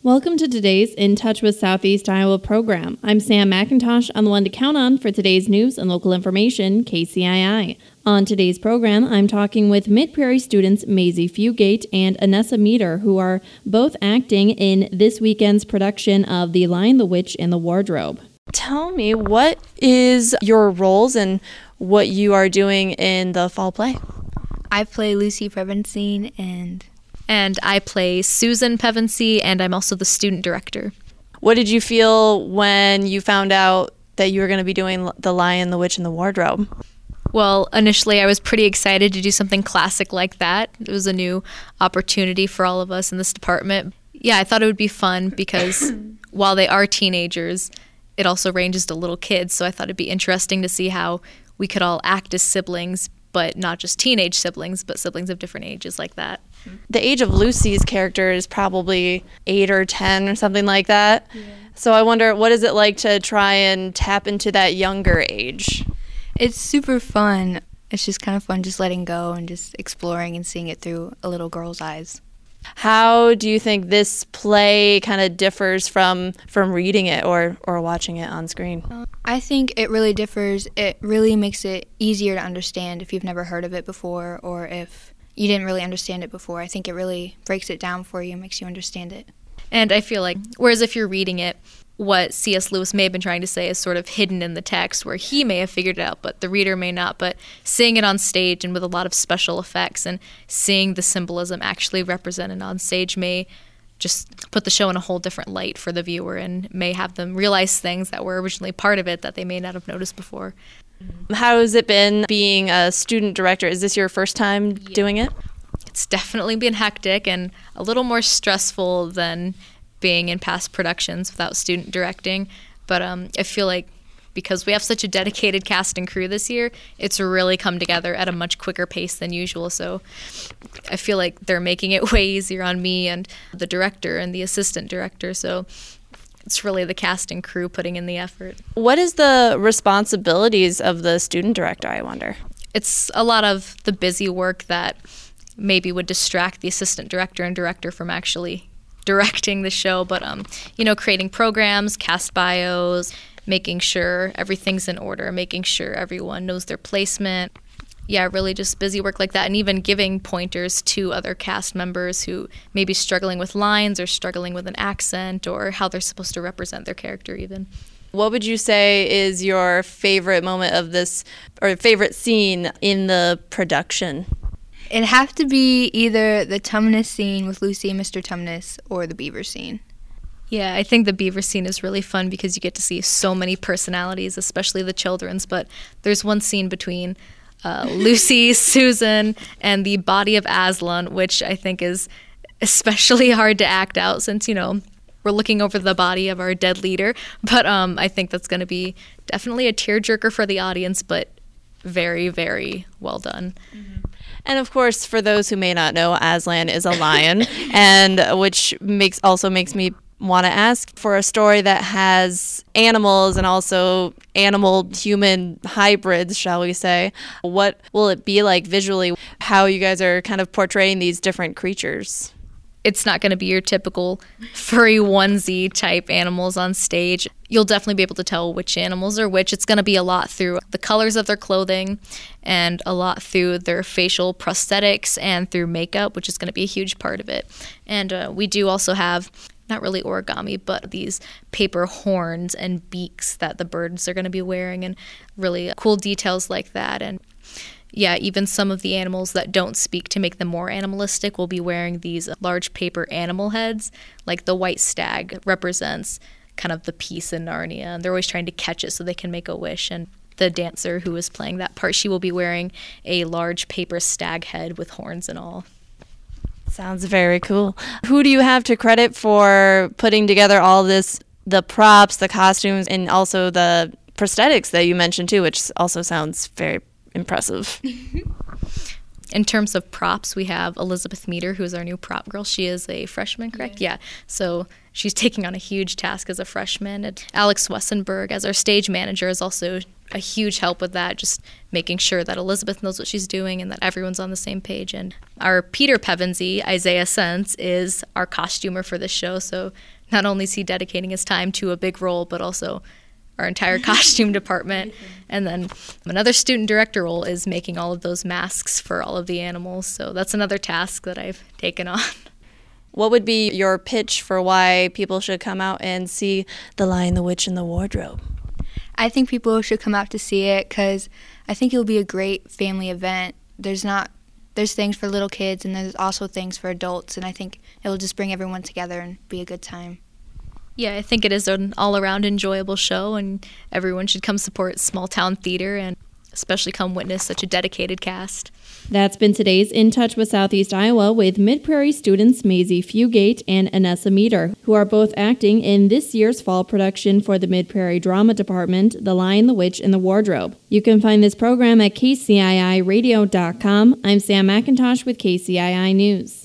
Welcome to today's In Touch with Southeast Iowa program. I'm Sam McIntosh. I'm the one to count on for today's news and local information, KCII. On today's program, I'm talking with Mid-Prairie students Maisie Fugate and Anessa Meter, who are both acting in this weekend's production of The Lion, the Witch, and the Wardrobe. Tell me, what is your roles and what you are doing in the fall play? I play Lucy Pevensine and I play Susan Pevensey, and I'm also the student director. What did you feel when you found out that you were going to be doing The Lion, the Witch, and the Wardrobe? Well, initially I was pretty excited to do something classic like that. It was a new opportunity for all of us in this department. Yeah, I thought it would be fun because while they are teenagers, it also ranges to little kids, so I thought it'd be interesting to see how we could all act as siblings, but not just teenage siblings, but siblings of different ages like that. The age of Lucy's character is probably 8 or 10 or something like that. Yeah. So I wonder, what is it like to try and tap into that younger age? It's super fun. It's just kind of fun just letting go and just exploring and seeing it through a little girl's eyes. How do you think this play kind of differs from reading it or watching it on screen? I think it really differs. It really makes it easier to understand if you've never heard of it before or if you didn't really understand it before. I think it really breaks it down for you and makes you understand it. And I feel like, whereas if you're reading it, what C.S. Lewis may have been trying to say is sort of hidden in the text where he may have figured it out, but the reader may not. But seeing it on stage and with a lot of special effects and seeing the symbolism actually represented on stage may just put the show in a whole different light for the viewer and may have them realize things that were originally part of it that they may not have noticed before. How has it been being a student director? Is this your first time doing it? It's definitely been hectic and a little more stressful than being in past productions without student directing. But I feel like because we have such a dedicated cast and crew this year, it's really come together at a much quicker pace than usual. So I feel like they're making it way easier on me and the director and the assistant director. So it's really the cast and crew putting in the effort. What is the responsibilities of the student director, I wonder? It's a lot of the busy work that maybe would distract the assistant director and director from actually directing the show, but creating programs, cast bios, making sure everything's in order, making sure everyone knows their placement. Yeah, really just busy work like that, and even giving pointers to other cast members who may be struggling with lines or struggling with an accent or how they're supposed to represent their character even. What would you say is your favorite moment of this, or favorite scene in the production? It'd have to be either the Tumnus scene with Lucy and Mr. Tumnus or the beaver scene. Yeah, I think the beaver scene is really fun because you get to see so many personalities, especially the children's, but there's one scene between Lucy, Susan, and the body of Aslan, which I think is especially hard to act out since, we're looking over the body of our dead leader. But I think that's going to be definitely a tearjerker for the audience, but very, very well done. Mm-hmm. And of course, for those who may not know, Aslan is a lion, and which makes me want to ask, for a story that has animals and also animal-human hybrids, shall we say, what will it be like visually, how you guys are kind of portraying these different creatures? It's not going to be your typical furry onesie type animals on stage. You'll definitely be able to tell which animals are which. It's going to be a lot through the colors of their clothing and a lot through their facial prosthetics and through makeup, which is going to be a huge part of it. And we do also have, not really origami, but these paper horns and beaks that the birds are going to be wearing and really cool details like that. And yeah, even some of the animals that don't speak, to make them more animalistic, will be wearing these large paper animal heads. Like the white stag represents kind of the peace in Narnia, and they're always trying to catch it so they can make a wish. And the dancer who is playing that part, she will be wearing a large paper stag head with horns and all. Sounds very cool. Who do you have to credit for putting together all this, the props, the costumes, and also the prosthetics that you mentioned too, which also sounds very impressive? In terms of props, we have Elizabeth Meter, who is our new prop girl. She is a freshman, correct? Yeah. So she's taking on a huge task as a freshman. And Alex Wessenberg, as our stage manager, is also a huge help with that, just making sure that Elizabeth knows what she's doing and that everyone's on the same page. And our Peter Pevensey, Isaiah Sense, is our costumer for this show. So not only is he dedicating his time to a big role, but also our entire costume department. And then another student director role is making all of those masks for all of the animals. So that's another task that I've taken on. What would be your pitch for why people should come out and see The Lion, the Witch, and the Wardrobe? I think people should come out to see it because I think it'll be a great family event. There's things for little kids and there's also things for adults, and I think it'll just bring everyone together and be a good time. Yeah, I think it is an all-around enjoyable show, and everyone should come support small town theater and especially come witness such a dedicated cast. That's been today's In Touch with Southeast Iowa with Mid-Prairie students Maisie Fugate and Anessa Meter, who are both acting in this year's fall production for the Mid-Prairie Drama Department, The Lion, the Witch, and the Wardrobe. You can find this program at kciiradio.com. I'm Sam McIntosh with KCII News.